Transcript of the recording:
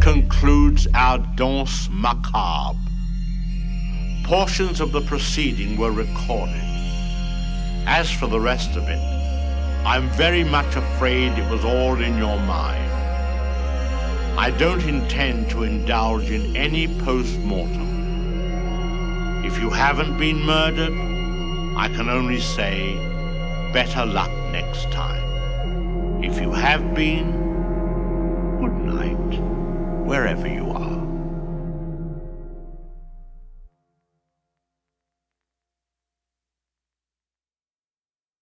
concludes our danse macabre. Portions of the proceeding were recorded. As for the rest of it, I'm very much afraid it was all in your mind. I don't intend to indulge in any post-mortem. If you haven't been murdered, I can only say, better luck next time. If you have been, good night, wherever you are.